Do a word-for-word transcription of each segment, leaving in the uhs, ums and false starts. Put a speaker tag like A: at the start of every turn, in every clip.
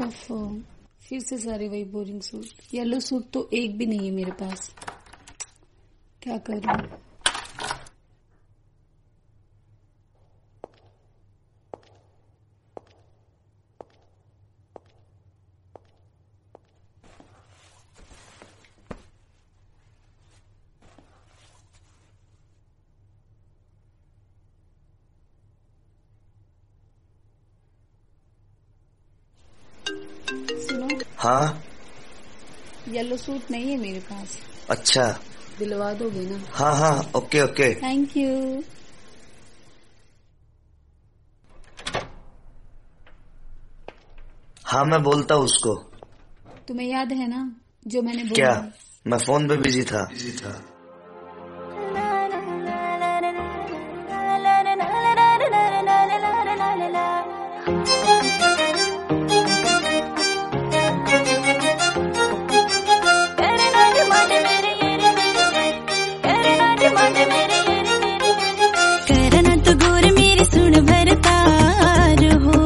A: ओफो, फिर से सारे वही बोरिंग सूट। येलो सूट तो एक भी नहीं है मेरे पास, क्या करूं? सुनो।
B: हाँ,
A: येलो सूट नहीं है मेरे पास।
B: अच्छा,
A: दिलवा दोगे ना?
B: हाँ हाँ, ओके ओके।
A: Thank you.
B: हाँ, मैं बोलता हूँ उसको।
A: तुम्हें याद है ना जो मैंने बोला?
B: क्या? मैं फोन पे बिजी था। बिजी था।
C: करना तो गोर मेरी सुन भरतार हो,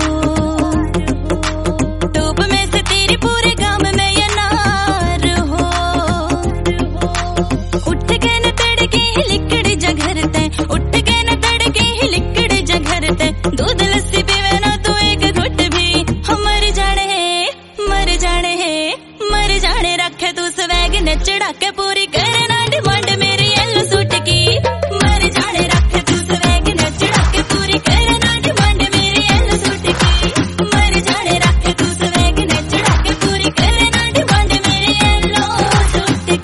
C: टोप में से तेरे पूरे गांव में ये नार हो। उठ के न तड़के ही लिकड़ जघरते, उठ के न तड़के ही लिकड़ जघरते। दूध लस्सी पीवे ना तो एक घुट भी, हम मर जाने है मर जाने है मर जाने। रखे तू स्वैग ने चढ़ा के पूरी करना डिमांड मेरी येलो सूट की। मर जाने रखे तू स्वैग ने चढ़ा के पूरी करना डिमांड मेरी येलो सूट की। मर जाने रखे तू स्वैग ने चढ़ा के पूरी करना डिमांड मेरी येलो सूट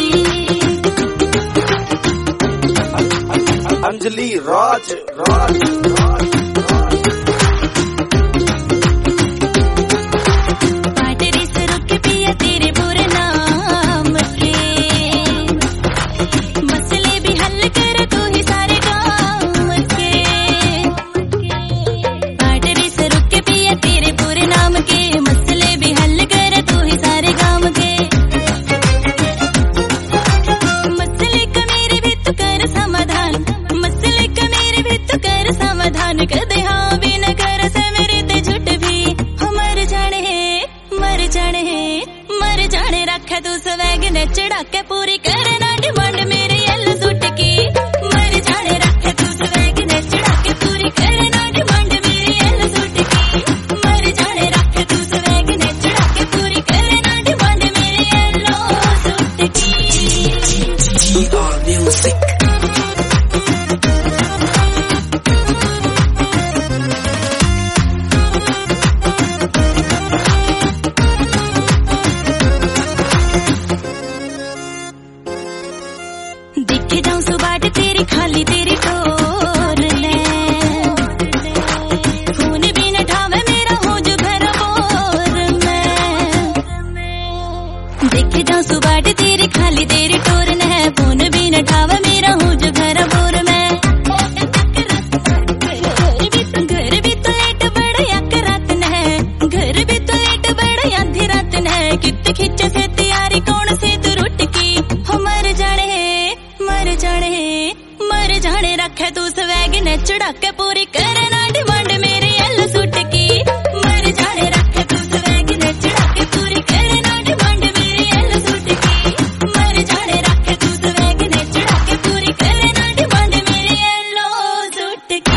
C: की।
B: अंजलि राज राज राज
C: पाटरी से रुक के पिया तेरे बुरे नाम के, मसले भी हल कर तू ही सारे काम के। पाटरी से रुक के पिया तेरे बुरे नाम के, मसले भी हल कर तू ही सारे काम के। मसले का मेरे भी तू कर समाधान, मसले का मेरे भी तू कर समाधान। कदे हाँ भी न कर से मेरे ते झूठ भी, हो मर जाने है मर जाने है मर जाने। रखा तू स्वैग ने चढ़ा के पूरी करना डिमांड मेरे येलो सूट की। मर जाने रखा तू स्वैग ने चढ़ा के पूरी करना डिमांड मेरे येलो सूट की। मर जाने रखा तू स्वैग ने चढ़ा के पूरी करना डिमांड मेरे येलो सूट की।
B: म्यूजिक।
C: दिखे जाऊं सुबाट तेरी खाली तेरी टोर ले, खून भी न ठावे मेरा हो जो घर बोर में। दिखे जाऊं सुबाट तेरी खाली तेरी टोर ने, खून भी न ठावे मेरा हो जो घर बोर में। घर भी तो लेट बड़ा यक रात ने, घर भी तो लेट बड़ा आधी रात ने। कित खिंचे से तैयारी कौन से तू रुट की, हो मर जाने मर जाने मर जाने। रखे तू स्वैग ने चढ़ा के पूरी करना डिमांड मेरे येलो सूट की। मर जाने रखे तू स्वैग ने चढ़ा के पूरी करना डिमांड मेरे येलो सूट की। मर जाने रखे तू स्वैग ने चढ़ा के पूरी करना डिमांड मेरे येलो सूट की।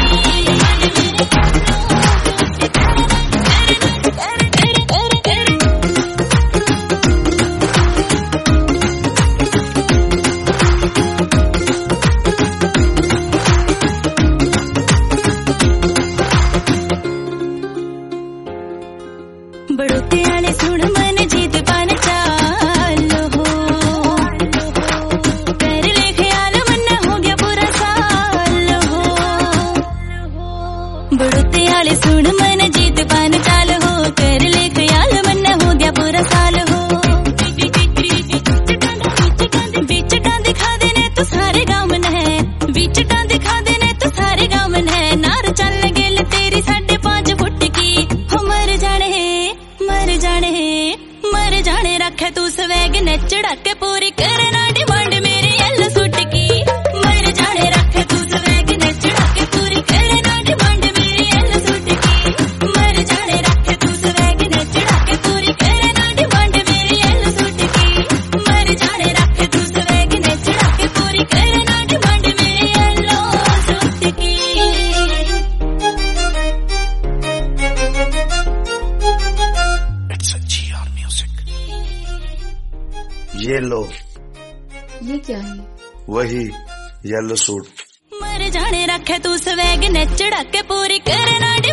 C: बड़ोते आने सुन मन जीत पान चाल हो, कर ले ख्याल मन हो गया पूरा साल हो। बड़ोते आने सुन मन जीत पान चाल हो, कर ले ख्याल मन हो गया पूरा साल हो। बिचटा दिखा देने तो सारे गाँव में है, बिचटा दिखा देने तो सारे गाँव में है। नार चल गेल तेरी साढ़े पांच फुट की, हो मर जाने मर जाने मर जाने। रखे तू स्वैग ने चढ़ा के पूरी करना डिमांड मेरे येलो सूट की। मर जाने रखे तू स्वैग ने चढ़ा के पूरी करना डिमांड मेरे येलो सूट की।
B: वही येलो सूट।
C: मर जाने रखे तू स्वैग ने चढ़ा के पूरी करना